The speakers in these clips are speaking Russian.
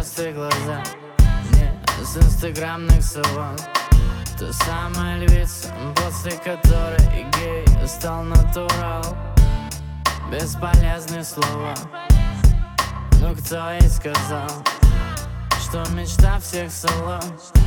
просто глаза, не с инстаграмных салон. Та самая львица, после которой гей стал натурал. Бесполезные слова, но кто и сказал, что мечта всех салон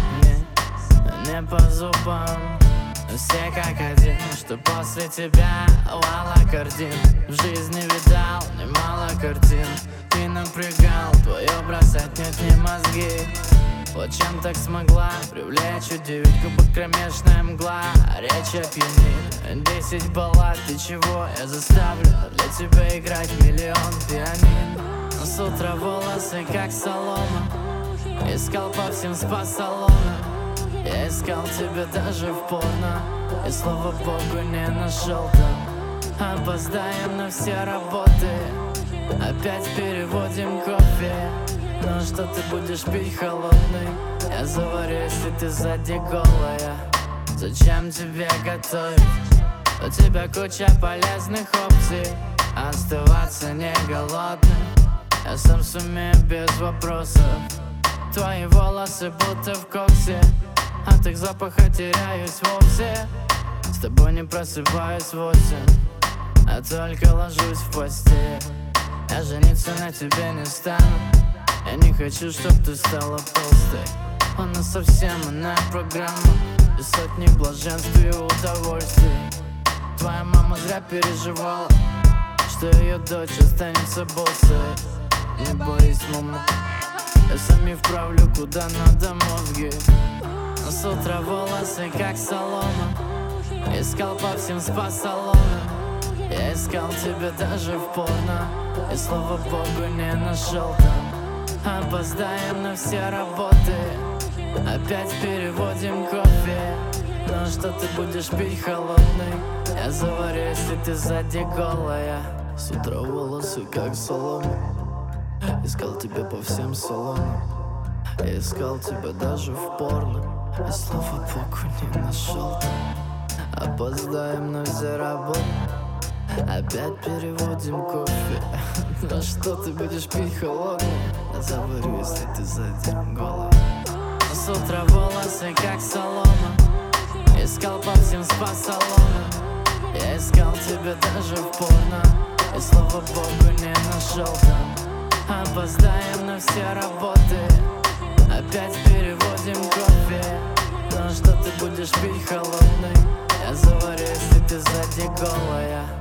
не по зубам. Все как один, что после тебя вала картин. В жизни видал немало картин. Ты напрягал, твое бросать нет не мозги. Вот чем так смогла привлечь у девятку под кромешная мгла. Речь опьянит, 10 баллад, ты чего? Я заставлю для тебя играть миллион пианин. Но с утра волосы как солома, искал по всем спа-салонам. Я искал тебя даже в порно, и слава богу не нашел там. Опоздаем на все работы, опять переводим кофе. Но что ты будешь пить холодный? Я заварю, если ты сзади голая. Зачем тебе готовить? У тебя куча полезных опций, оставаться не голодным я сам сумею без вопросов. Твои волосы будто в коксе, от их запаха теряюсь вовсе. С тобой не просыпаюсь в 8, а только ложусь в постель. Я жениться на тебе не стану, я не хочу, чтоб ты стала толстой. Она совсем иная программа, и сотни блаженств и удовольствий. Твоя мама зря переживала, что ее дочь останется боссой. Не борись, мама, я сами вправлю куда надо мозги. Но с утра волосы как солома, искал по всем спа-салонам. Я искал тебя даже в порно, и слава богу не нашел там. Опоздаем на все работы, опять переводим кофе. Но что ты будешь пить холодный? Я заварю, если ты сзади голая. С утра волосы как солома, искал тебя по всем салонам. Я искал тебя даже в порно, и слава богу не нашел там. Опоздаем на все работы, опять переводим кофе. Но что ты будешь пить холодный? Я заварю, если ты сзади голая. С утра волосы как солома, искал по всем спа-салонам. Я искал тебя даже в порно, и слава богу не нашел там. Опоздаем на все работы, опять переводим кофе. Но что ты будешь пить холодный? Я заварю, если ты сзади голая.